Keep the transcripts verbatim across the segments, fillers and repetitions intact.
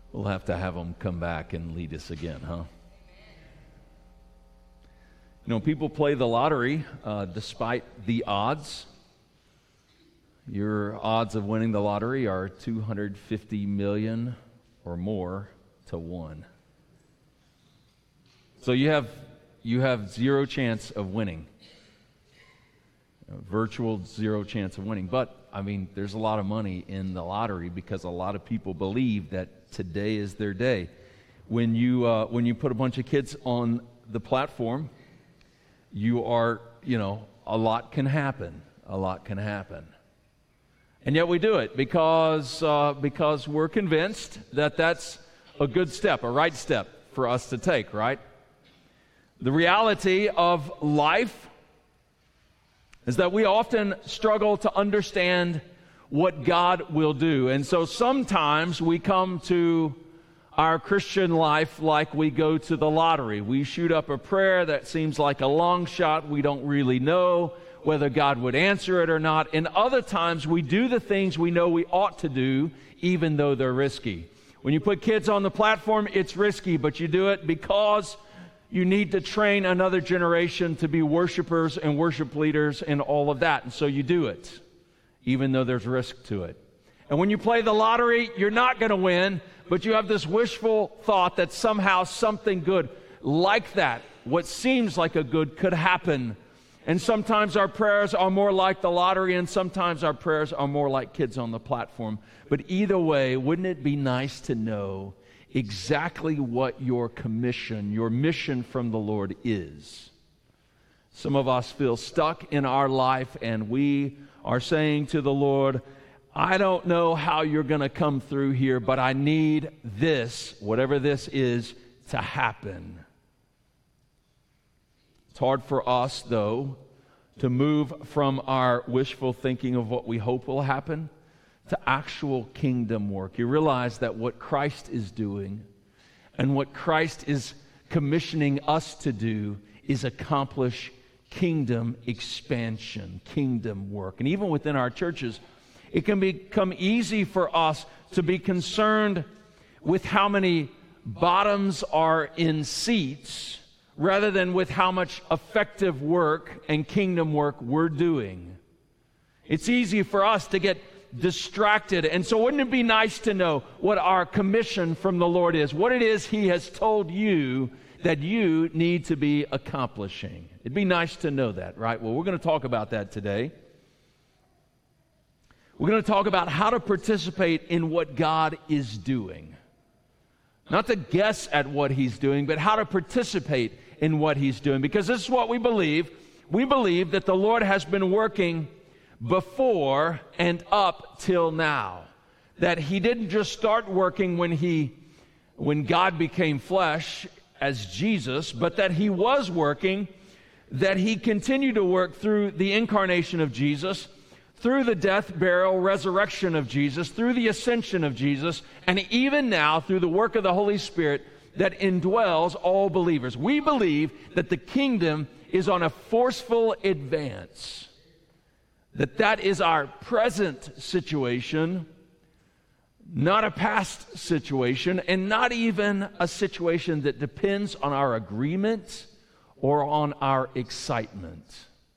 We'll have to have them come back and lead us again, huh? You know, people play the lottery uh, despite the odds. Your odds of winning the lottery are two hundred fifty million or more to one. So you have you have zero chance of winning. A virtual zero chance of winning. But, I mean, there's a lot of money in the lottery because a lot of people believe that today is their day. When you uh, when you put a bunch of kids on the platform, you are, you know, a lot can happen. A lot can happen. And yet we do it because uh, because we're convinced that that's a good step, a right step for us to take, right? The reality of life is that we often struggle to understand what God will do. And so sometimes we come to our Christian life like we go to the lottery. We shoot up a prayer that seems like a long shot. We don't really know whether God would answer it or not. And other times we do the things we know we ought to do, even though they're risky. When you put kids on the platform, it's risky, but you do it because you need to train another generation to be worshipers and worship leaders and all of that. And so you do it, even though there's risk to it. And when you play the lottery, you're not going to win, but you have this wishful thought that somehow something good like that, what seems like a good, could happen. And sometimes our prayers are more like the lottery, and sometimes our prayers are more like kids on the platform. But either way, wouldn't it be nice to know exactly what your commission, your mission from the Lord is? Some of us feel stuck in our life, and we are saying to the Lord, I don't know how you're going to come through here, but I need this, whatever this is, to happen. It's hard for us, though, to move from our wishful thinking of what we hope will happen to actual kingdom work. You realize that what Christ is doing and what Christ is commissioning us to do is accomplish kingdom expansion, kingdom work. And even within our churches, it can become easy for us to be concerned with how many bottoms are in seats rather than with how much effective work and kingdom work we're doing. It's easy for us to get distracted. And so wouldn't it be nice to know what our commission from the Lord is, what it is He has told you that you need to be accomplishing? It'd be nice to know that, right? Well, we're going to talk about that today. We're going to talk about how to participate in what God is doing. Not to guess at what He's doing, but how to participate in what He's doing. Because this is what we believe. We believe that the Lord has been working before and up till now. That He didn't just start working when He, when God became flesh as Jesus, but that He was working, that He continued to work through the incarnation of Jesus, through the death, burial, resurrection of Jesus, through the ascension of Jesus, and even now through the work of the Holy Spirit that indwells all believers. We believe that the kingdom is on a forceful advance, that that is our present situation, not a past situation, and not even a situation that depends on our agreement or on our excitement.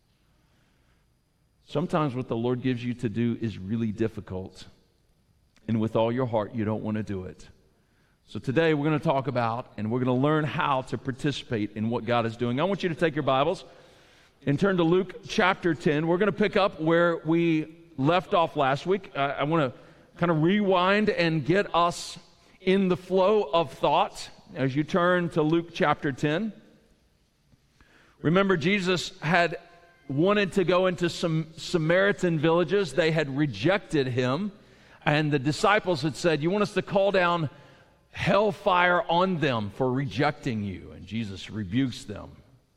Sometimes what the Lord gives you to do is really difficult, and with all your heart, you don't want to do it. So today we're going to talk about, and we're going to learn how to participate in what God is doing. I want you to take your Bibles and turn to Luke chapter ten. We're going to pick up where we left off last week. Uh, I want to kind of rewind and get us in the flow of thought as you turn to Luke chapter ten. Remember, Jesus had wanted to go into some Samaritan villages. They had rejected Him, and the disciples had said, you want us to call down hellfire on them for rejecting you? And Jesus rebukes them.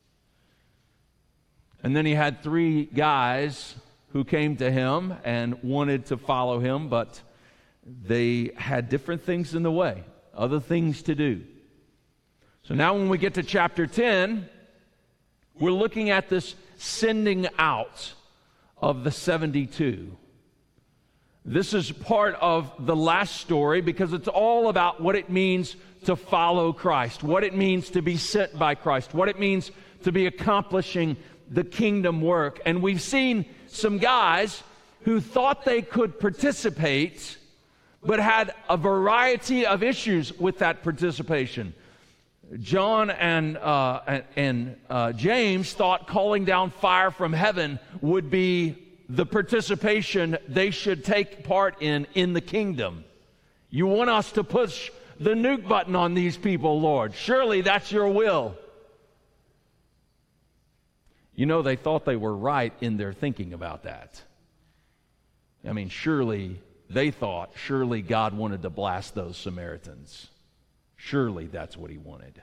And then He had three guys who came to Him and wanted to follow Him, but they had different things in the way, other things to do. So now when we get to chapter ten, we're looking at this sending out of the seventy-two. This is part of the last story because it's all about what it means to follow Christ, what it means to be sent by Christ, what it means to be accomplishing the kingdom work. And we've seen some guys who thought they could participate but had a variety of issues with that participation. John and, uh, and, and uh, James thought calling down fire from heaven would be the participation they should take part in in the kingdom. You want us to push the nuke button on these people, Lord. Surely that's your will. You know, they thought they were right in their thinking about that. I mean, surely they thought, surely God wanted to blast those Samaritans. Surely that's what he wanted.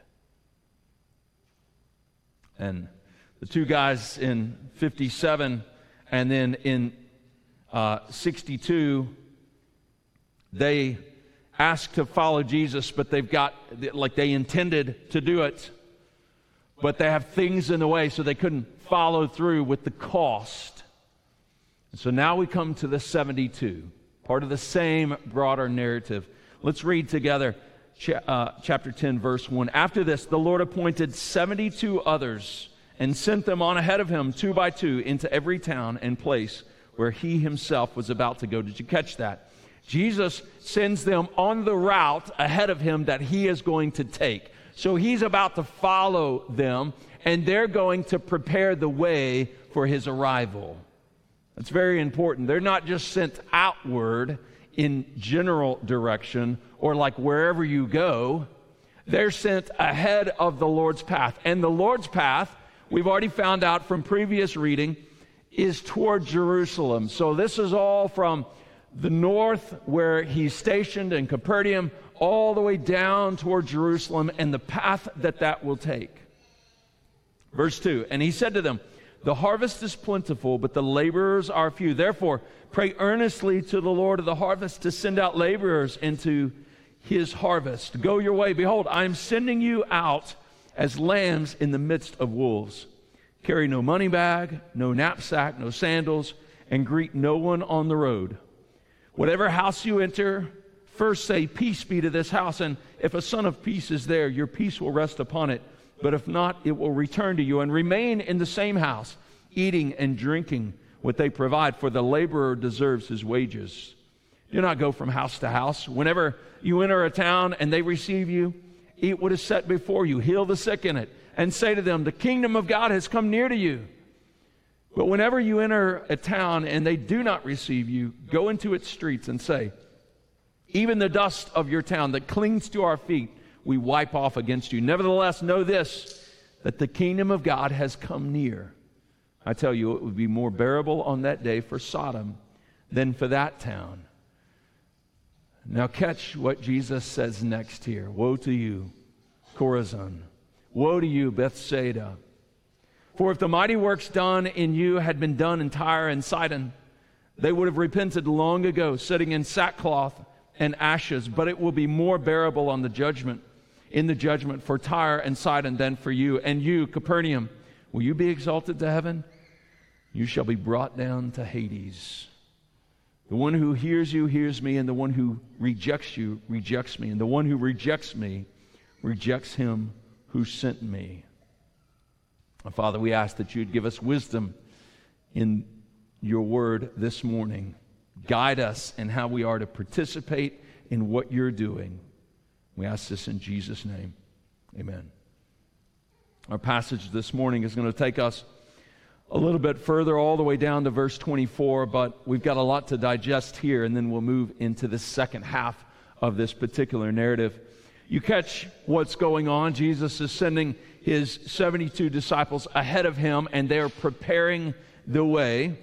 And the two guys in fifty-seven and then in uh, sixty-two, they asked to follow Jesus, but they've got, like they intended to do it, but they have things in the way, so they couldn't follow through with the cost. And so now we come to the seventy-two, part of the same broader narrative. Let's read together cha- uh, chapter ten, verse one. After this, the Lord appointed seventy-two others and sent them on ahead of him, two by two, into every town and place where he himself was about to go. Did you catch that? Jesus sends them on the route ahead of him that he is going to take. So he's about to follow them, and they're going to prepare the way for his arrival. That's very important. They're not just sent outward in general direction or like wherever you go. They're sent ahead of the Lord's path. And the Lord's path, we've already found out from previous reading, is toward Jerusalem. So this is all from the north where he's stationed in Capernaum all the way down toward Jerusalem and the path that that will take. Verse two, and he said to them, the harvest is plentiful, but the laborers are few. Therefore, pray earnestly to the Lord of the harvest to send out laborers into his harvest. Go your way. Behold, I am sending you out as lambs in the midst of wolves. Carry no money bag, no knapsack, no sandals, and greet no one on the road. Whatever house you enter, first say, peace be to this house. And if a son of peace is there, your peace will rest upon it. But if not, it will return to you. And remain in the same house, eating and drinking what they provide, for the laborer deserves his wages. Do not go from house to house. Whenever you enter a town and they receive you, eat what is set before you, heal the sick in it, and say to them, the kingdom of God has come near to you. But whenever you enter a town and they do not receive you, go into its streets and say, even the dust of your town that clings to our feet, we wipe off against you. Nevertheless, know this, that the kingdom of God has come near. I tell you, it would be more bearable on that day for Sodom than for that town. Now catch what Jesus says next here. Woe to you, Chorazin. Woe to you, Bethsaida. For if the mighty works done in you had been done in Tyre and Sidon, they would have repented long ago, sitting in sackcloth and ashes. But it will be more bearable on the judgment, in the judgment for Tyre and Sidon than for you. And you, Capernaum, will you be exalted to heaven? You shall be brought down to Hades. The one who hears you hears me, and the one who rejects you rejects me. And the one who rejects me rejects him who sent me. Father, we ask that you'd give us wisdom in your word this morning. Guide us in how we are to participate in what you're doing. We ask this in Jesus' name. Amen. Our passage this morning is going to take us a little bit further, all the way down to verse twenty-four, but we've got a lot to digest here, and then we'll move into the second half of this particular narrative. You catch what's going on. Jesus is sending his seventy-two disciples ahead of him, and they are preparing the way.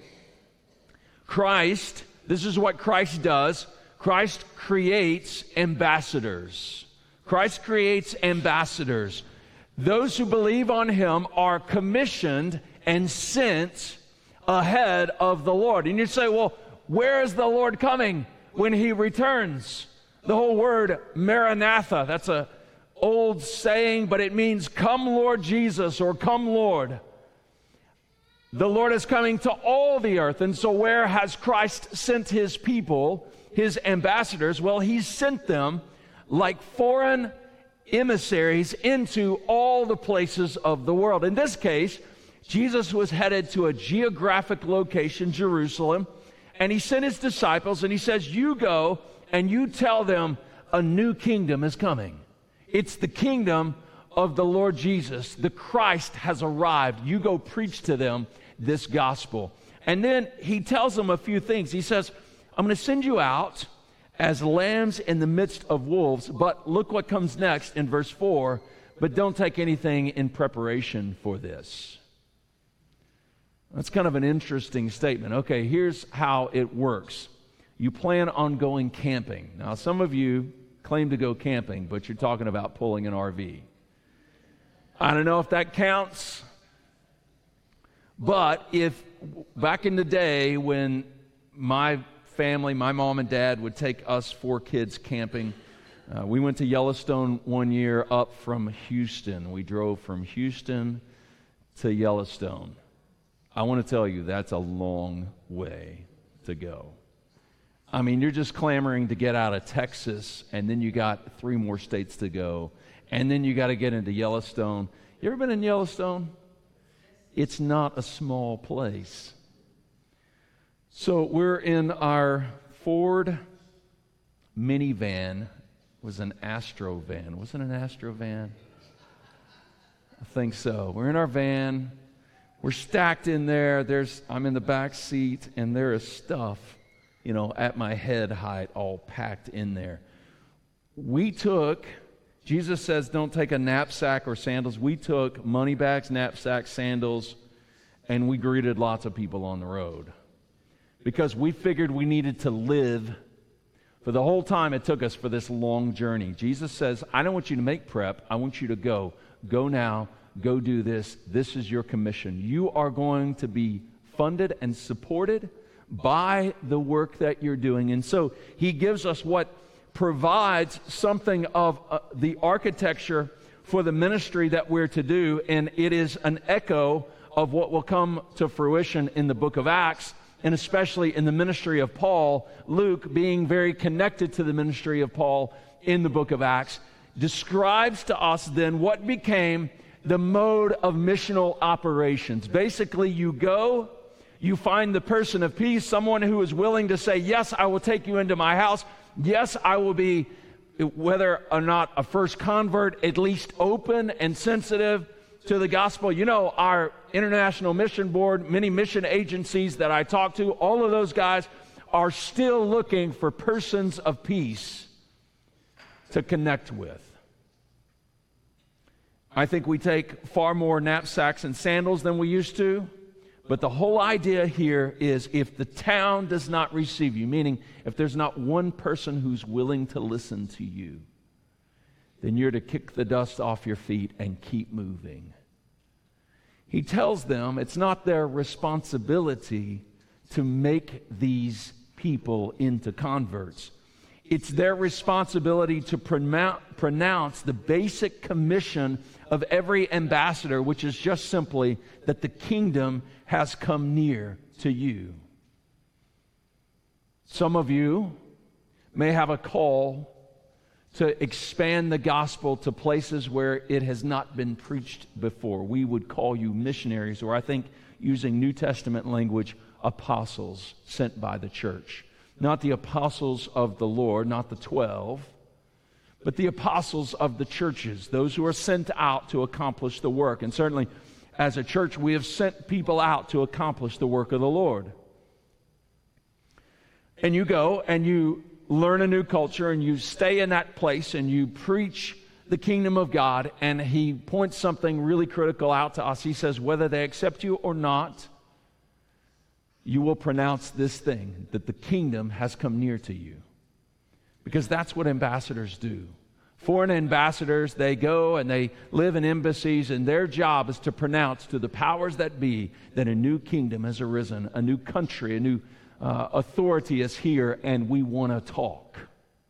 Christ, this is what Christ does. Christ creates ambassadors. Christ creates ambassadors. Those who believe on him are commissioned and sent ahead of the Lord. And you say, well, where is the Lord coming when he returns? The whole word Maranatha, that's a old saying, but it means come Lord Jesus or come Lord. The Lord is coming to all the earth. And so where has Christ sent his people, his ambassadors? Well, he sent them like foreign emissaries into all the places of the world. In this case, Jesus was headed to a geographic location, Jerusalem, and he sent his disciples and he says, you go and you tell them a new kingdom is coming. It's the kingdom of the Lord Jesus. The Christ has arrived. You go preach to them this gospel. And then he tells them a few things. He says, I'm going to send you out as lambs in the midst of wolves. But look what comes next in verse four. But don't take anything in preparation for this. That's kind of an interesting statement. Okay, here's how it works. You plan on going camping. Now, some of you claim to go camping, but you're talking about pulling an R V. I don't know if that counts. But if back in the day when my family, my mom and dad would take us four kids camping, uh, we went to Yellowstone one year up from Houston. We drove from Houston to Yellowstone. I want to tell you, that's a long way to go. I mean, you're just clamoring to get out of Texas, and then you got three more states to go, and then you got to get into Yellowstone. You ever been in Yellowstone? It's not a small place. So we're in our Ford minivan. It was an Astro van. Was it an Astro van? I think so. We're in our van. We're stacked in there. There's I'm in the back seat, and there is stuff, you know, at my head height, all packed in there. We took, Jesus says, don't take a knapsack or sandals. We took money bags, knapsacks, sandals, and we greeted lots of people on the road because we figured we needed to live for the whole time it took us for this long journey. Jesus says, I don't want you to make prep. I want you to go. Go now. Go do this. This is your commission. You are going to be funded and supported by the work that you're doing. And so he gives us what provides something of uh, the architecture for the ministry that we're to do, and it is an echo of what will come to fruition in the book of Acts, and especially in the ministry of Paul. Luke, being very connected to the ministry of Paul in the book of Acts, describes to us then what became the mode of missional operations. Basically, you go, you find the person of peace, someone who is willing to say, yes, I will take you into my house. Yes, I will be, whether or not a first convert, at least open and sensitive to the gospel. You know, our International Mission Board, many mission agencies that I talk to, all of those guys are still looking for persons of peace to connect with. I think we take far more knapsacks and sandals than we used to. But the whole idea here is if the town does not receive you, meaning if there's not one person who's willing to listen to you, then you're to kick the dust off your feet and keep moving. He tells them it's not their responsibility to make these people into converts. It's their responsibility to pronounce the basic commission of every ambassador, which is just simply that the kingdom has come near to you. Some of you may have a call to expand the gospel to places where it has not been preached before. We would call you missionaries, or I think using New Testament language, apostles sent by the church. Not the apostles of the Lord, not the twelve, but the apostles of the churches, those who are sent out to accomplish the work. And certainly, as a church, we have sent people out to accomplish the work of the Lord. And you go and you learn a new culture and you stay in that place and you preach the kingdom of God. And he points something really critical out to us. He says, whether they accept you or not, you will pronounce this thing, that the kingdom has come near to you. Because that's what ambassadors do. Foreign ambassadors, they go and they live in embassies, and their job is to pronounce to the powers that be that a new kingdom has arisen, a new country, a new uh, authority is here, and we want to talk.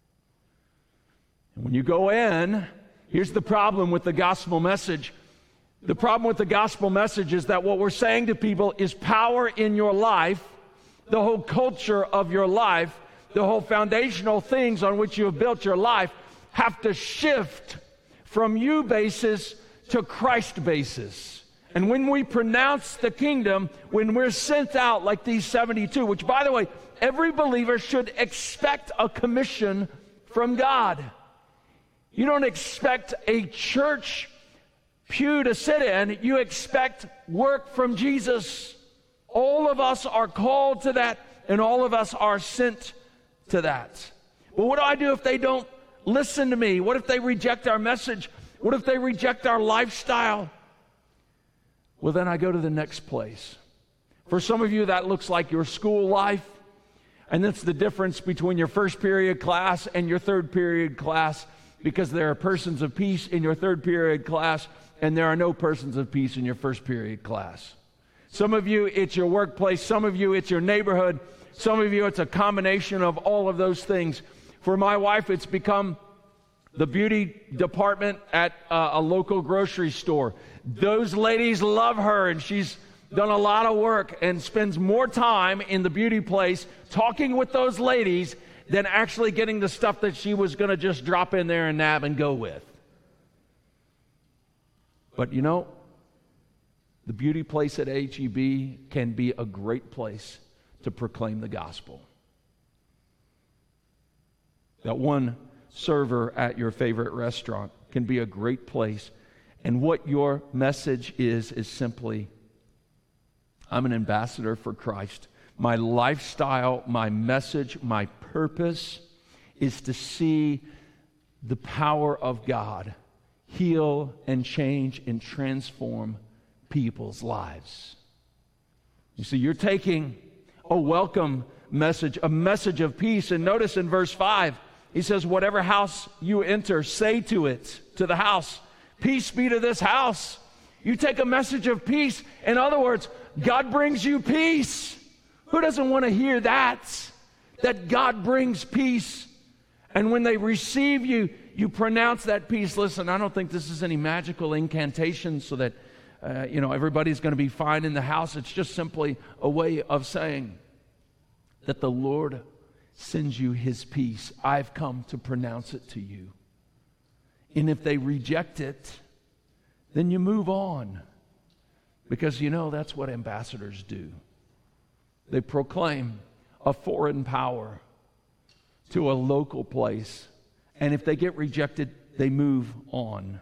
And when you go in, here's the problem with the gospel message. The problem with the gospel message is that what we're saying to people is power in your life, the whole culture of your life, the whole foundational things on which you have built your life have to shift from you basis to Christ basis. And when we pronounce the kingdom, when we're sent out like these seventy-two, which by the way, every believer should expect a commission from God. You don't expect a church pew to sit in, you expect work from Jesus. All of us are called to that, and all of us are sent to that. Well, what do I do if they don't listen to me? What if they reject our message? What if they reject our lifestyle? Well, then I go to the next place. For some of you, that looks like your school life, and that's the difference between your first period class and your third period class, because there are persons of peace in your third period class, and there are no persons of peace in your first period class. Some of you, it's your workplace. Some of you, it's your neighborhood. Some of you, it's a combination of all of those things. For my wife, it's become the beauty department at uh, a local grocery store. Those ladies love her, and she's done a lot of work and spends more time in the beauty place talking with those ladies than actually getting the stuff that she was going to just drop in there and nab and go with. But you know, the beauty place at H E B can be a great place to proclaim the gospel. That one server at your favorite restaurant can be a great place. And what your message is, is simply, I'm an ambassador for Christ. My lifestyle, my message, my purpose is to see the power of God heal and change and transform people's lives. You see, you're taking a welcome message, a message of peace. And notice in verse five, he says, whatever house you enter, say to it, to the house, peace be to this house. You take a message of peace. In other words, God brings you peace. Who doesn't want to hear that? That God brings peace. And when they receive you, you pronounce that peace. Listen, I don't think this is any magical incantation so that, uh, you know, everybody's going to be fine in the house. It's just simply a way of saying that the Lord sends you his peace. I've come to pronounce it to you. And if they reject it, then you move on. Because, you know, that's what ambassadors do. They proclaim a foreign power to a local place. And if they get rejected, they move on.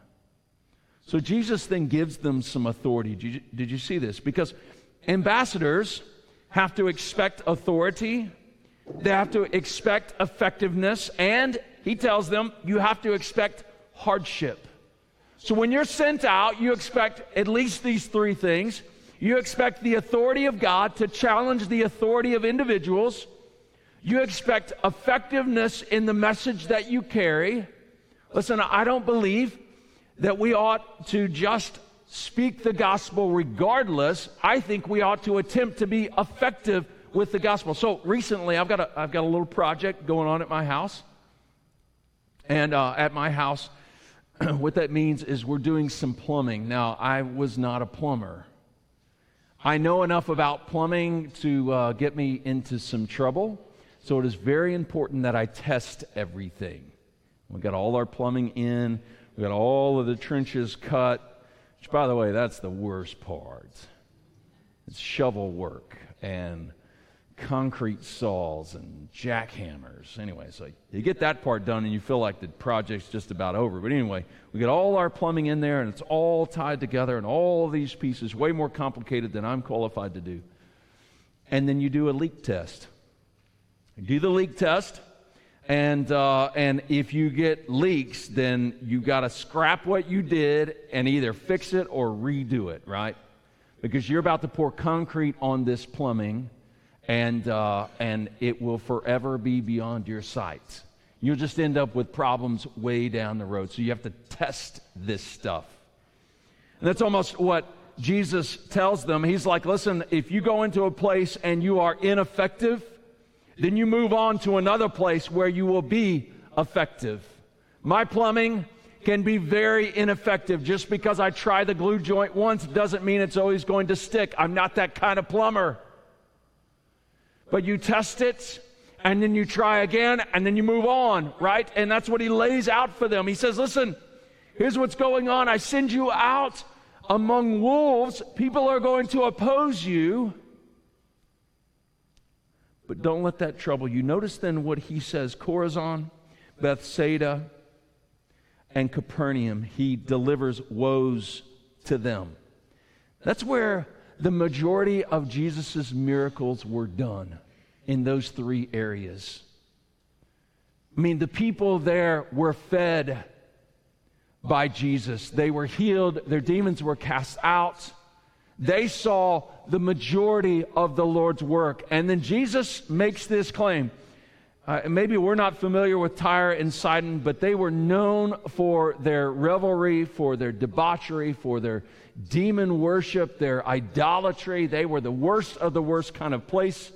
So Jesus then gives them some authority. Did you, did you see this? Because ambassadors have to expect authority. They have to expect effectiveness. And he tells them, you have to expect hardship. So when you're sent out, you expect at least these three things. You expect the authority of God to challenge the authority of individuals. You expect effectiveness in the message that you carry. Listen, I don't believe that we ought to just speak the gospel regardless. I think we ought to attempt to be effective with the gospel. So recently, I've got a, I've got a little project going on at my house. And uh, at my house, what that means is we're doing some plumbing. Now, I was not a plumber. I know enough about plumbing to uh, get me into some trouble. So it is very important that I test everything. We've got all our plumbing in. We've got all of the trenches cut. Which, by the way, that's the worst part. It's shovel work and concrete saws and jackhammers. Anyway, so you get that part done and you feel like the project's just about over. But anyway, we get all our plumbing in there and it's all tied together and all these pieces, way more complicated than I'm qualified to do. And then you do a leak test. You do the leak test, and uh, and if you get leaks, then you got to scrap what you did and either fix it or redo it, right? Because you're about to pour concrete on this plumbing, and uh, and it will forever be beyond your sight. You'll just end up with problems way down the road. So you have to test this stuff. And that's almost what Jesus tells them. He's like, listen, if you go into a place and you are ineffective, then you move on to another place where you will be effective. My plumbing can be very ineffective. Just because I try the glue joint once doesn't mean it's always going to stick. I'm not that kind of plumber. But you test it, and then you try again, and then you move on, right? And that's what he lays out for them. He says, listen, here's what's going on. I send you out among wolves. People are going to oppose you. But don't let that trouble you. Notice then what he says. Chorazin, Bethsaida, and Capernaum, he delivers woes to them. That's where the majority of Jesus' miracles were done, in those three areas. I mean, the people there were fed by Jesus. They were healed. Their demons were cast out. They saw the majority of the Lord's work. And then Jesus makes this claim. Uh, maybe we're not familiar with Tyre and Sidon, but they were known for their revelry, for their debauchery, for their demon worship, their idolatry. They were the worst of the worst kind of place.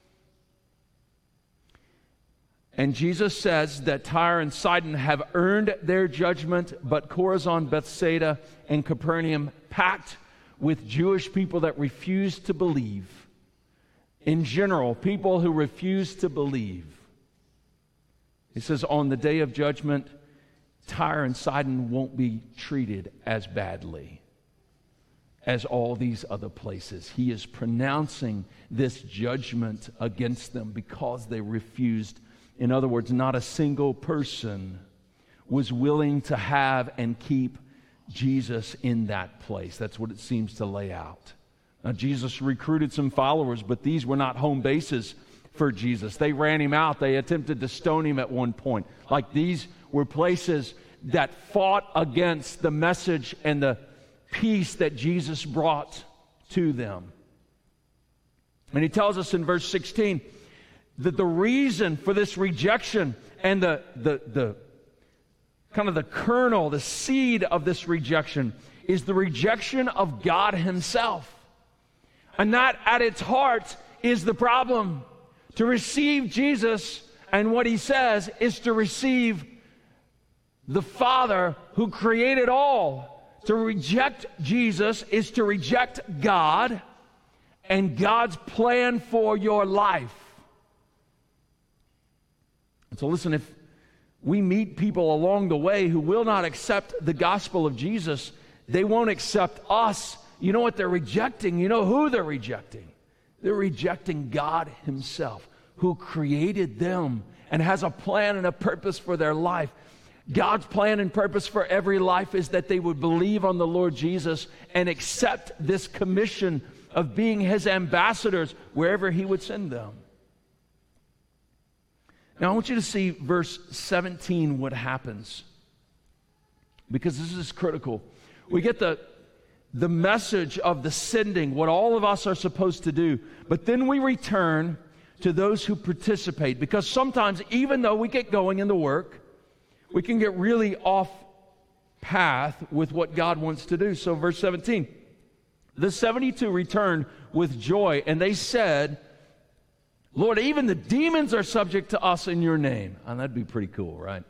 And Jesus says that Tyre and Sidon have earned their judgment, but Chorazin, Bethsaida, and Capernaum, packed with Jewish people that refuse to believe. In general, people who refuse to believe. He says on the day of judgment, Tyre and Sidon won't be treated as badly as all these other places. He is pronouncing this judgment against them because they refused. In other words, not a single person was willing to have and keep Jesus in that place. That's what it seems to lay out. Now, Jesus recruited some followers, but these were not home bases for Jesus. They ran him out. They attempted to stone him at one point. Like, these were places that fought against the message and the peace that Jesus brought to them. And he tells us in verse sixteen that the reason for this rejection and the, the, the kind of the kernel, the seed of this rejection is the rejection of God himself. And that at its heart is the problem. To receive Jesus and what he says is to receive the Father who created all. To reject Jesus is to reject God and God's plan for your life. And so listen, if we meet people along the way who will not accept the gospel of Jesus, they won't accept us. You know what they're rejecting? You know who they're rejecting? They're rejecting God himself, who created them and has a plan and a purpose for their life. God's plan and purpose for every life is that they would believe on the Lord Jesus and accept this commission of being his ambassadors wherever he would send them. Now, I want you to see verse seventeen, what happens, because this is critical. We get the, the message of the sending, what all of us are supposed to do, but then we return to those who participate, because sometimes, even though we get going in the work, we can get really off path with what God wants to do. So verse seventeen, the seventy-two returned with joy, and they said, Lord, even the demons are subject to us in your name. And that'd be pretty cool, right?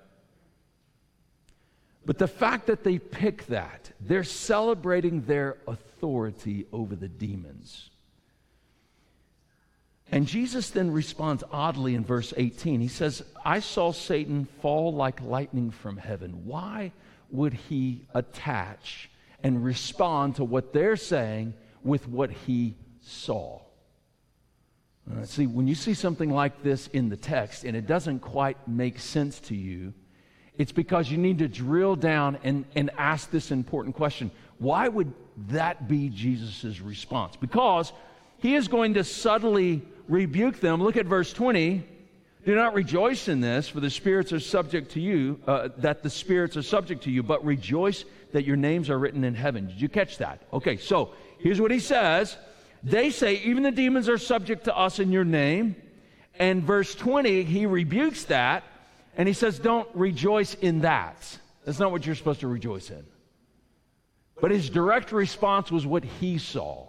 But the fact that they pick that, they're celebrating their authority over the demons. And Jesus then responds oddly in verse eighteen. He says, I saw Satan fall like lightning from heaven. Why would he attach and respond to what they're saying with what he saw? Uh, see, when you see something like this in the text and it doesn't quite make sense to you, it's because you need to drill down and, and ask this important question. Why would that be Jesus' response? Because he is going to subtly rebuke them. Look at verse twenty. Do not rejoice in this, for the spirits are subject to you, uh, that the spirits are subject to you, but rejoice that your names are written in heaven. Did you catch that? Okay, so here's what he says. They say, even the demons are subject to us in your name. And verse twenty, he rebukes that, and he says, don't rejoice in that. That's not what you're supposed to rejoice in. But his direct response was what he saw.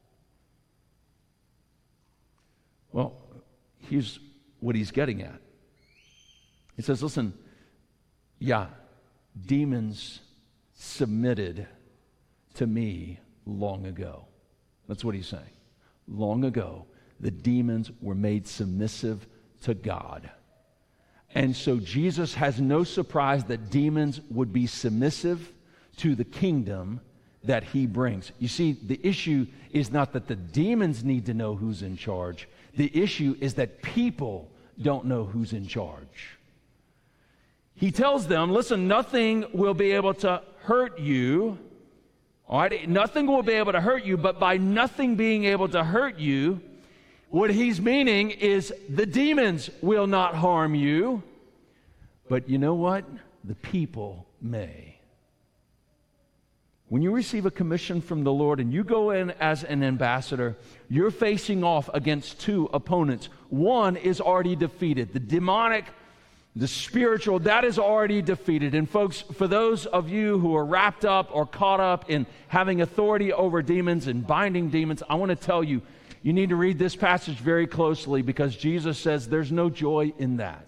Well, here's what he's getting at. He says, listen, yeah, demons submitted to me long ago. That's what he's saying. Long ago, the demons were made submissive to God. And so Jesus has no surprise that demons would be submissive to the kingdom that he brings. You see, the issue is not that the demons need to know who's in charge. The issue is that people don't know who's in charge. He tells them, listen, nothing will be able to hurt you. All right, nothing will be able to hurt you, but by nothing being able to hurt you, what he's meaning is the demons will not harm you, but you know what? The people may. When you receive a commission from the Lord and you go in as an ambassador, you're facing off against two opponents. One is already defeated. The demonic, the spiritual, that is already defeated. And folks, for those of you who are wrapped up or caught up in having authority over demons and binding demons, I want to tell you, you need to read this passage very closely because Jesus says there's no joy in that.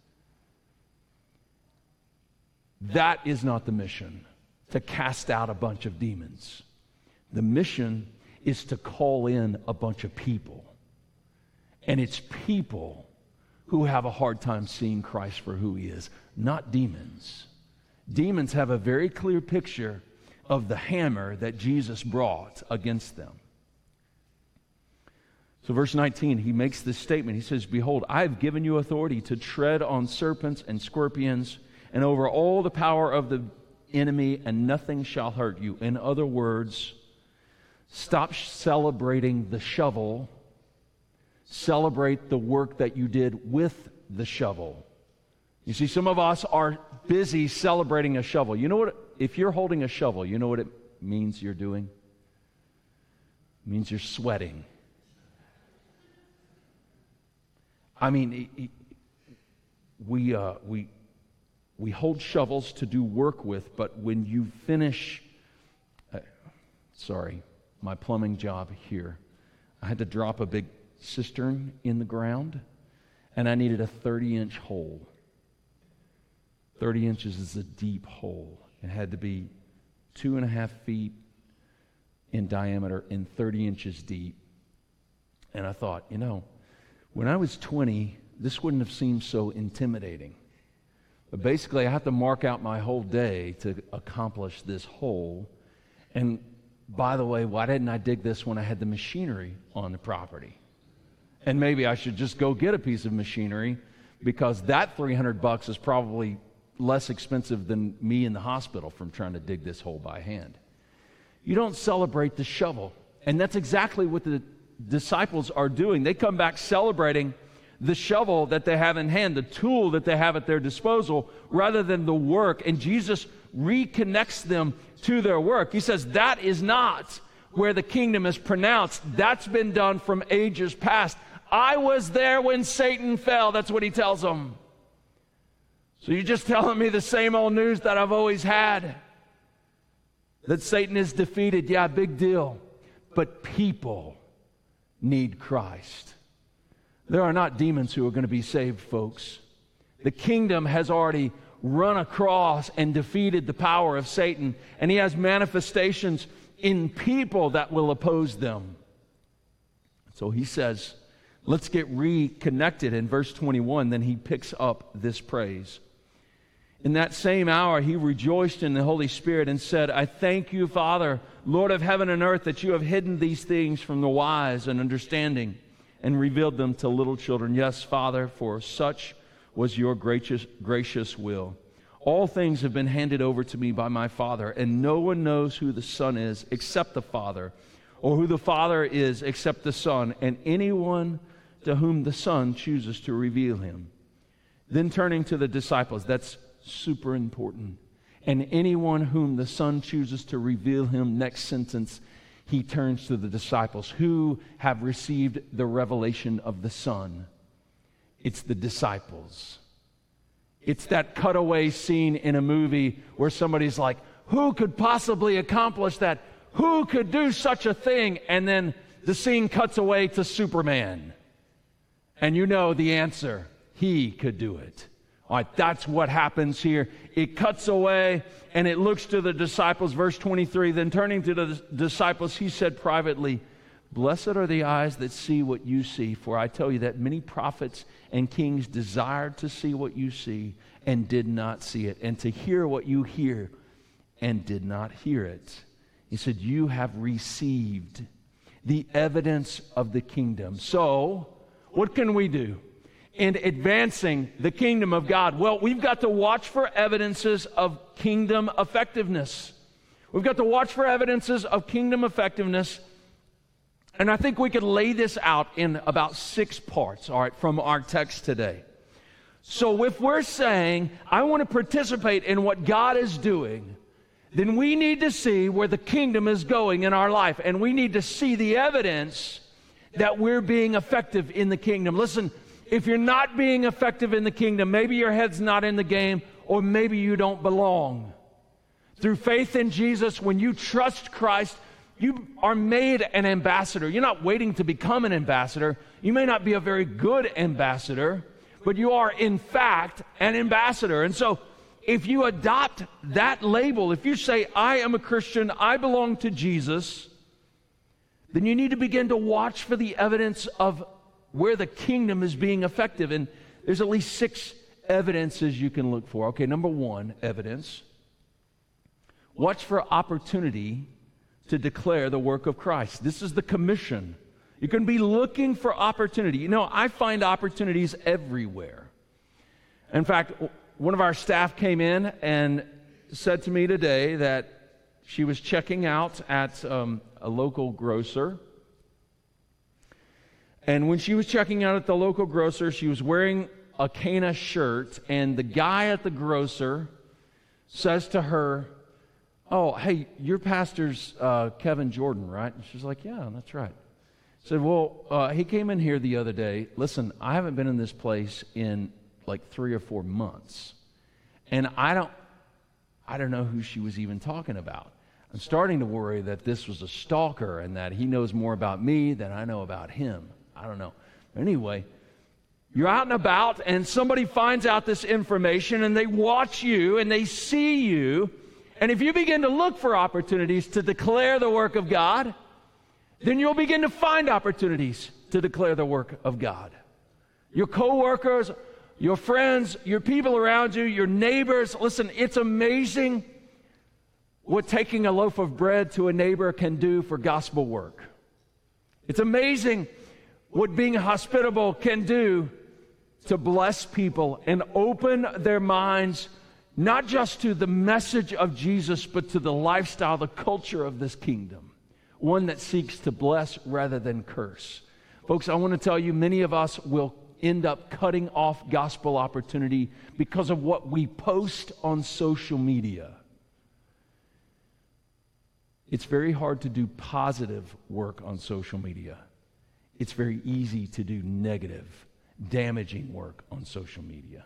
That is not the mission, to cast out a bunch of demons. The mission is to call in a bunch of people. And it's people who have a hard time seeing Christ for who he is, not demons. Demons have a very clear picture of the hammer that Jesus brought against them. So verse nineteen, he makes this statement. He says, behold, I have given you authority to tread on serpents and scorpions and over all the power of the enemy, and nothing shall hurt you. In other words, stop celebrating the shovel. Celebrate the work that you did with the shovel. You see, some of us are busy celebrating a shovel. You know what? If you're holding a shovel, you know what it means you're doing? It means you're sweating. I mean, it, it, we uh, we we hold shovels to do work with, but when you finish, uh, sorry, my plumbing job here, I had to drop a big cistern in the ground, and I needed a thirty-inch hole. thirty inches is a deep hole. It had to be two and a half feet in diameter and thirty inches deep. And I thought, you know, when I was twenty, this wouldn't have seemed so intimidating. But basically, I have to mark out my whole day to accomplish this hole. And by the way, why didn't I dig this when I had the machinery on the property? And maybe I should just go get a piece of machinery, because that three hundred bucks is probably less expensive than me in the hospital from trying to dig this hole by hand. You don't celebrate the shovel. And that's exactly what the disciples are doing. They come back celebrating the shovel that they have in hand, the tool that they have at their disposal, rather than the work. And Jesus reconnects them to their work. He says, that is not where the kingdom is pronounced. That's been done from ages past. I was there when Satan fell. That's what he tells them. So you're just telling me the same old news that I've always had? That Satan is defeated? Yeah, big deal. But people need Christ. There are not demons who are going to be saved, folks. The kingdom has already run across and defeated the power of Satan, and he has manifestations in people that will oppose them. So he says, let's get reconnected in verse twenty-one. Then he picks up this praise. In that same hour, he rejoiced in the Holy Spirit and said, I thank you, Father, Lord of heaven and earth, that you have hidden these things from the wise and understanding and revealed them to little children. Yes, Father, for such was your gracious, gracious will. All things have been handed over to me by my Father, and no one knows who the Son is except the Father, or who the Father is except the Son, and anyone to whom the Son chooses to reveal him. Then turning to the disciples, that's super important. And anyone whom the Son chooses to reveal him, next sentence, he turns to the disciples who have received the revelation of the Son. It's the disciples. It's that cutaway scene in a movie where somebody's like, who could possibly accomplish that? Who could do such a thing? And then the scene cuts away to Superman. And you know the answer. He could do it. All right, that's what happens here. It cuts away and it looks to the disciples. Verse twenty-three, then turning to the disciples, he said privately, blessed are the eyes that see what you see, for I tell you that many prophets and kings desired to see what you see and did not see it, and to hear what you hear and did not hear it. He said, you have received the evidence of the kingdom. So, what can we do in advancing the kingdom of God? Well, we've got to watch for evidences of kingdom effectiveness. We've got to watch for evidences of kingdom effectiveness. And I think we could lay this out in about six parts, all right, from our text today. So if we're saying, I want to participate in what God is doing, then we need to see where the kingdom is going in our life. And we need to see the evidence that we're being effective in the kingdom. Listen, if you're not being effective in the kingdom, maybe your head's not in the game, or maybe you don't belong. Through faith in Jesus, when you trust Christ, you are made an ambassador. You're not waiting to become an ambassador. You may not be a very good ambassador, but you are, in fact, an ambassador. And so, if you adopt that label, if you say, I am a Christian, I belong to Jesus, then you need to begin to watch for the evidence of where the kingdom is being effective. And there's at least six evidences you can look for. Okay, number one, evidence. Watch for opportunity to declare the work of Christ. This is the commission. You can be looking for opportunity. You know, I find opportunities everywhere. In fact, one of our staff came in and said to me today that she was checking out at um, a local grocer. And when she was checking out at the local grocer, she was wearing a Cana shirt, and the guy at the grocer says to her, oh, hey, your pastor's uh, Kevin Jordan, right? And she's like, yeah, that's right. Said, well, uh, he came in here the other day. Listen, I haven't been in this place in like three or four months. And I don't, I don't know who she was even talking about. I'm starting to worry that this was a stalker and that he knows more about me than I know about him. I don't know. Anyway, you're out and about and somebody finds out this information and they watch you and they see you. And if you begin to look for opportunities to declare the work of God, then you'll begin to find opportunities to declare the work of God. Your coworkers, your friends, your people around you, your neighbors. Listen, it's amazing what taking a loaf of bread to a neighbor can do for gospel work. It's amazing what being hospitable can do to bless people and open their minds not just to the message of Jesus, but to the lifestyle, the culture of this kingdom. One that seeks to bless rather than curse. Folks, I want to tell you, many of us will end up cutting off gospel opportunity because of what we post on social media. It's very hard to do positive work on social media. It's very easy to do negative, damaging work on social media.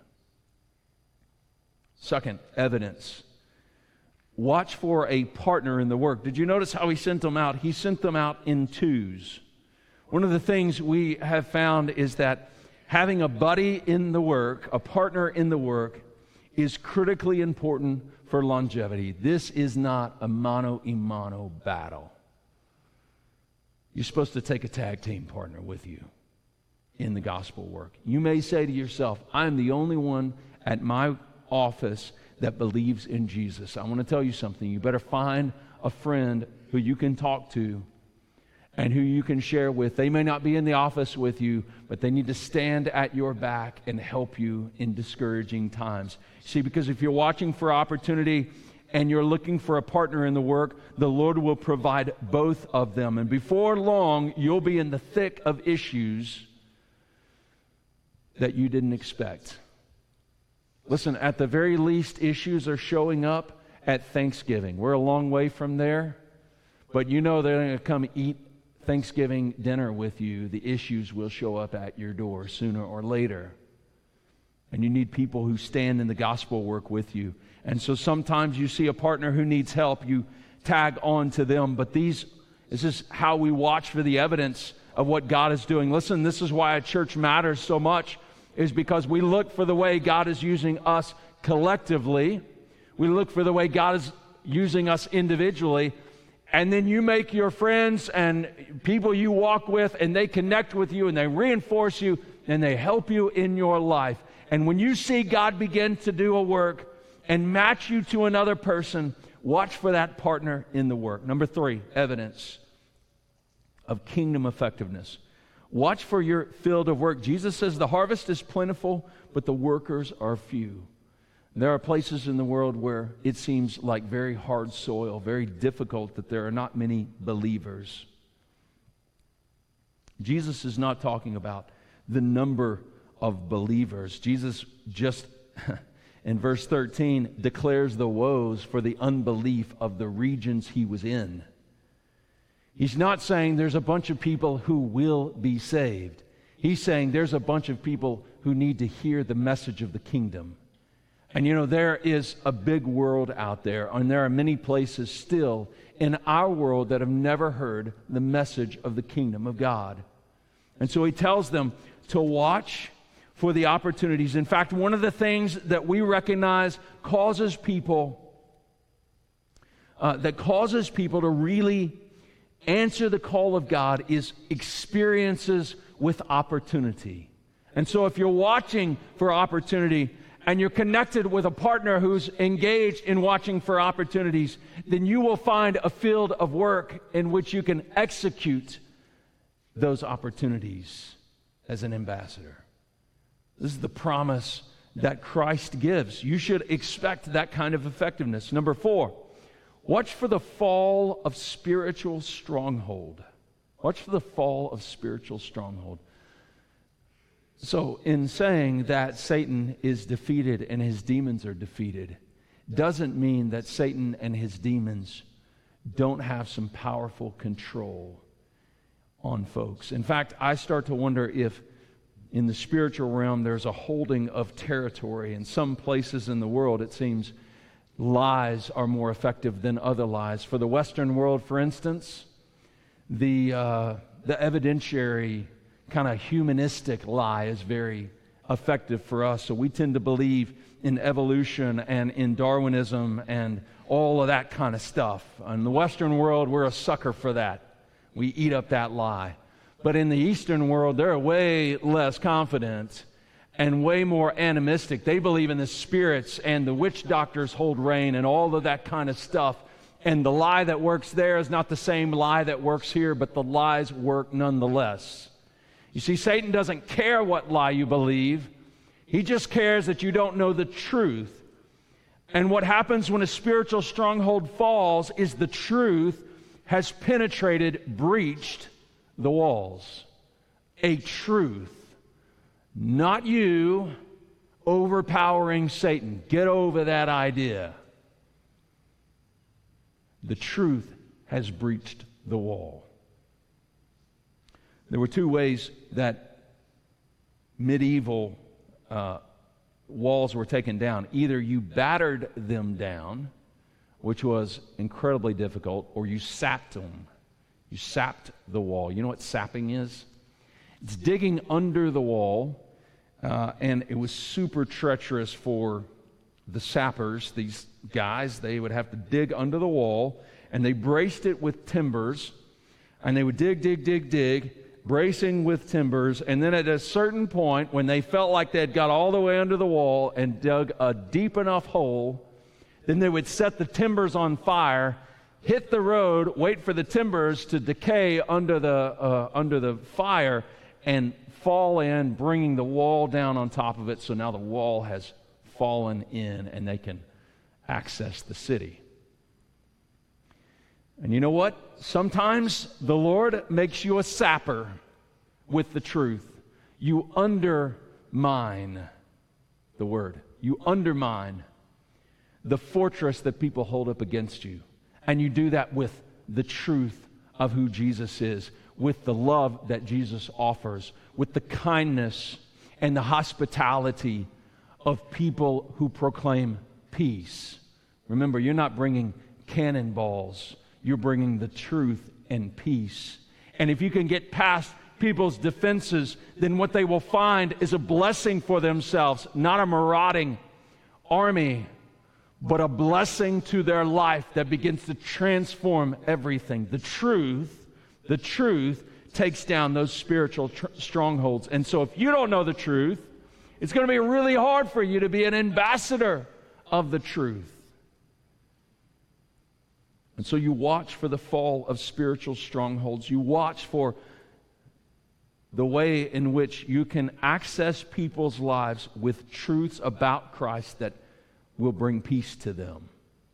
Second, evidence. Watch for a partner in the work. Did you notice how he sent them out? He sent them out in twos. One of the things we have found is that having a buddy in the work, a partner in the work, is critically important for longevity. This is not a mano-a-mano battle. You're supposed to take a tag team partner with you in the gospel work. You may say to yourself, I'm the only one at my office that believes in Jesus. I want to tell you something. You better find a friend who you can talk to and who you can share with. They may not be in the office with you, but they need to stand at your back and help you in discouraging times. See, because if you're watching for opportunity and you're looking for a partner in the work, the Lord will provide both of them. And before long, you'll be in the thick of issues that you didn't expect. Listen, at the very least, issues are showing up at Thanksgiving. We're a long way from there, but you know they're going to come eat Thanksgiving dinner with you. The issues will show up at your door sooner or later. And you need people who stand in the gospel work with you. And so sometimes you see a partner who needs help, you tag on to them. But these, this is how we watch for the evidence of what God is doing. Listen, this is why a church matters so much. is because we look for the way God is using us collectively. We look for the way God is using us individually. And then you make your friends and people you walk with, and they connect with you, and they reinforce you, and they help you in your life. And when you see God begin to do a work and match you to another person, watch for that partner in the work. Number three, evidence of kingdom effectiveness. Watch for your field of work. Jesus says the harvest is plentiful, but the workers are few. There are places in the world where it seems like very hard soil, very difficult, that there are not many believers. Jesus is not talking about the number of believers. Jesus just, in verse thirteen, declares the woes for the unbelief of the regions he was in. He's not saying there's a bunch of people who will be saved. He's saying there's a bunch of people who need to hear the message of the kingdom. And you know, there is a big world out there, and there are many places still in our world that have never heard the message of the kingdom of God. And so he tells them to watch for the opportunities. In fact, one of the things that we recognize causes people, uh, that causes people to really answer the call of God is experiences with opportunity. And so if you're watching for opportunity, and you're connected with a partner who's engaged in watching for opportunities, then you will find a field of work in which you can execute those opportunities as an ambassador. This is the promise that Christ gives. You should expect that kind of effectiveness. Number four, watch for the fall of spiritual stronghold. Watch for the fall of spiritual stronghold. So, in saying that Satan is defeated and his demons are defeated, doesn't mean that Satan and his demons don't have some powerful control on folks. In fact, I start to wonder if in the spiritual realm there's a holding of territory. In some places in the world, it seems lies are more effective than other lies. For the Western world, for instance, the uh, the evidentiary kind of humanistic lie is very effective for us. So we tend to believe in evolution and in Darwinism and all of that kind of stuff. In the Western world, we're a sucker for that. We eat up that lie. But in the Eastern world, they're way less confident and way more animistic. They believe in the spirits, and the witch doctors hold reign and all of that kind of stuff. And the lie that works there is not the same lie that works here, but the lies work nonetheless. You see, Satan doesn't care what lie you believe. He just cares that you don't know the truth. And what happens when a spiritual stronghold falls is the truth has penetrated, breached the walls. A truth. Not you overpowering Satan. Get over that idea. The truth has breached the wall. There were two ways that medieval uh, walls were taken down. Either you battered them down, which was incredibly difficult, or you sapped them. You sapped the wall. You know what sapping is? It's digging under the wall, uh, and it was super treacherous for the sappers, these guys. They would have to dig under the wall, and they braced it with timbers, and they would dig, dig, dig, dig, bracing with timbers, and then at a certain point, when they felt like they had got all the way under the wall and dug a deep enough hole, then they would set the timbers on fire, hit the road, wait for the timbers to decay under the uh, under the fire, and fall in, bringing the wall down on top of it. So now the wall has fallen in, and they can access the city. And you know what? Sometimes the Lord makes you a sapper with the truth. You undermine the word. You undermine the fortress that people hold up against you. And you do that with the truth of who Jesus is, with the love that Jesus offers, with the kindness and the hospitality of people who proclaim peace. Remember, you're not bringing cannonballs. You're bringing the truth and peace. And if you can get past people's defenses, then what they will find is a blessing for themselves, not a marauding army, but a blessing to their life that begins to transform everything. The truth, the truth takes down those spiritual tr- strongholds. And so if you don't know the truth, it's going to be really hard for you to be an ambassador of the truth. And so you watch for the fall of spiritual strongholds. You watch for the way in which you can access people's lives with truths about Christ that will bring peace to them.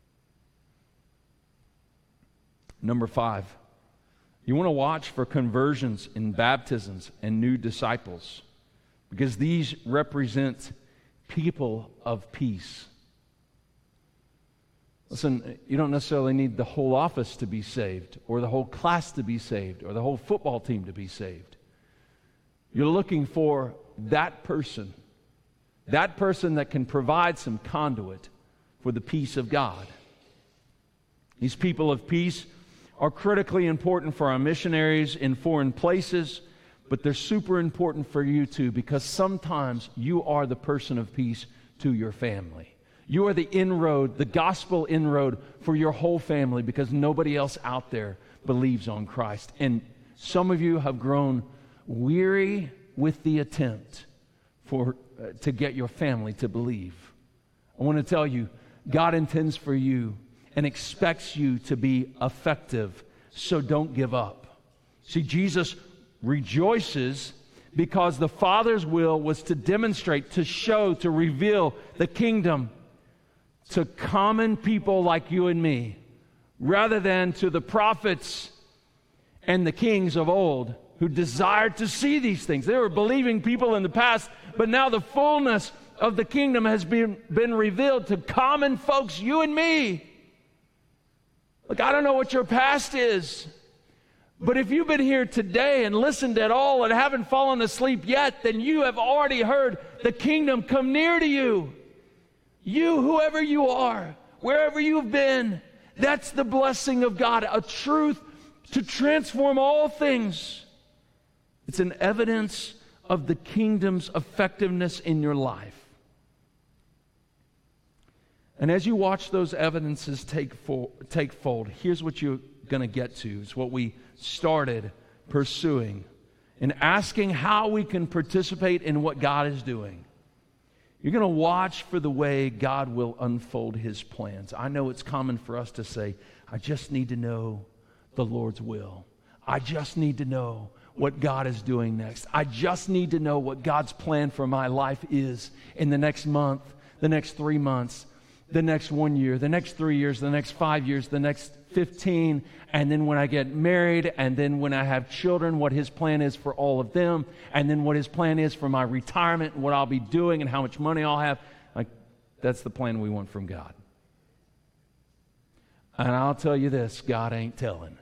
Number five, you want to watch for conversions and baptisms and new disciples, because these represent people of peace. Listen, you don't necessarily need the whole office to be saved, or the whole class to be saved, or the whole football team to be saved. You're looking for that person, that person that can provide some conduit for the peace of God. These people of peace are critically important for our missionaries in foreign places, but they're super important for you too, because sometimes you are the person of peace to your family. You are the inroad, the gospel inroad for your whole family, because nobody else out there believes on Christ. And some of you have grown weary with the attempt for uh, to get your family to believe. I want to tell you, God intends for you and expects you to be effective, so don't give up. See, Jesus rejoices because the Father's will was to demonstrate, to show, to reveal the kingdom to common people like you and me, rather than to the prophets and the kings of old who desired to see these things. They were believing people in the past, but now the fullness of the kingdom has been, been revealed to common folks, you and me. Look, I don't know what your past is, but if you've been here today and listened at all and haven't fallen asleep yet, then you have already heard the kingdom come near to you. You, whoever you are, wherever you've been, that's the blessing of God, a truth to transform all things. It's an evidence of the kingdom's effectiveness in your life. And as you watch those evidences take, fo- take fold, here's what you're going to get to. It's what we started pursuing and asking how we can participate in what God is doing. You're going to watch for the way God will unfold His plans. I know it's common for us to say, I just need to know the Lord's will. I just need to know what God is doing next. I just need to know what God's plan for my life is in the next month, the next three months, the next one year, the next three years, the next five years, the next fifteen, and then when I get married, and then when I have children, what His plan is for all of them, and then what His plan is for my retirement, and what I'll be doing, and how much money I'll have. Like, that's the plan we want from God. And I'll tell you this, God ain't telling.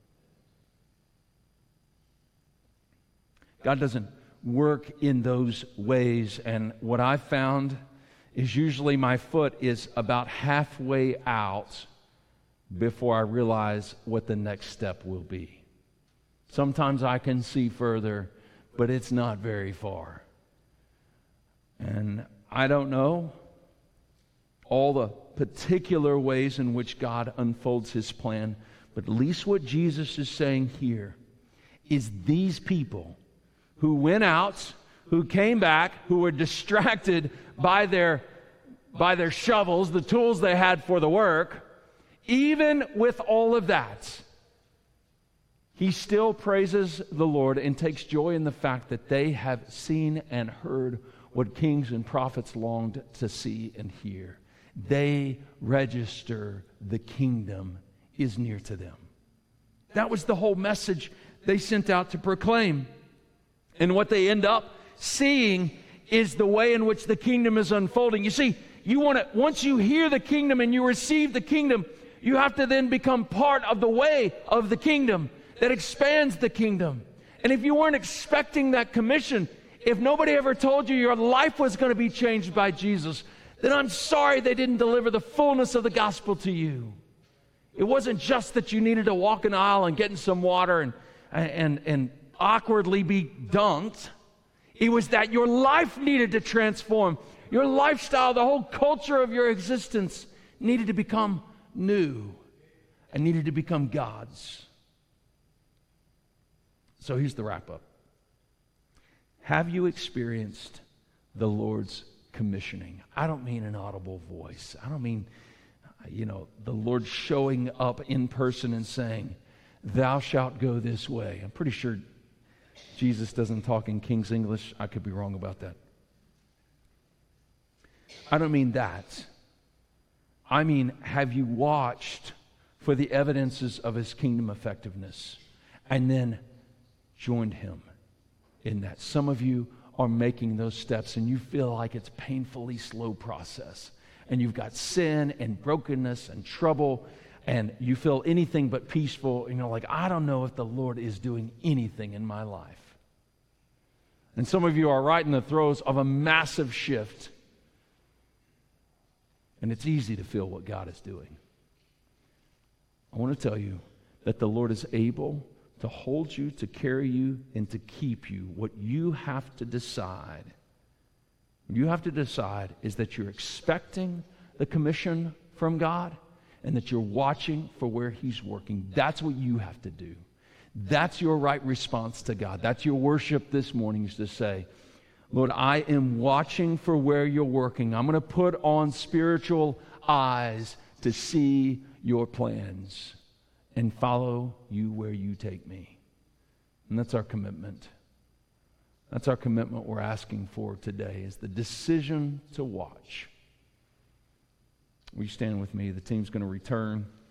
God doesn't work in those ways, and what I've found is usually my foot is about halfway out before I realize what the next step will be. Sometimes I can see further, but it's not very far. And I don't know all the particular ways in which God unfolds His plan, but at least what Jesus is saying here is these people who went out, who came back, who were distracted by their, by their shovels, the tools they had for the work, even with all of that, he still praises the Lord and takes joy in the fact that they have seen and heard what kings and prophets longed to see and hear. They register the kingdom is near to them. That was the whole message they sent out to proclaim. And what they end up seeing is the way in which the kingdom is unfolding. You see, you want to, once you hear the kingdom and you receive the kingdom, you have to then become part of the way of the kingdom that expands the kingdom. And if you weren't expecting that commission, if nobody ever told you your life was going to be changed by Jesus, then I'm sorry they didn't deliver the fullness of the gospel to you. It wasn't just that you needed to walk an aisle and get in some water and and and awkwardly be dunked. It was that your life needed to transform. Your lifestyle, the whole culture of your existence needed to become new and needed to become God's. So here's the wrap up. Have you experienced the Lord's commissioning? I don't mean an audible voice. I don't mean, you know, the Lord showing up in person and saying, thou shalt go this way. I'm pretty sure Jesus doesn't talk in King's English. I could be wrong about that. I don't mean that. I mean, have you watched for the evidences of his kingdom effectiveness and then joined him in that? Some of you are making those steps and you feel like it's a painfully slow process. And you've got sin and brokenness and trouble and you feel anything but peaceful. You know, like, I don't know if the Lord is doing anything in my life. And some of you are right in the throes of a massive shift. And it's easy to feel what God is doing. I want to tell you that the Lord is able to hold you, to carry you, and to keep you. What you have to decide, what you have to decide is that you're expecting the commission from God and that you're watching for where he's working. That's what you have to do. That's your right response to God. That's your worship this morning, is to say, Lord, I am watching for where you're working. I'm going to put on spiritual eyes to see your plans and follow you where you take me. And that's our commitment. That's our commitment we're asking for today, is the decision to watch. Will you stand with me? The team's going to return.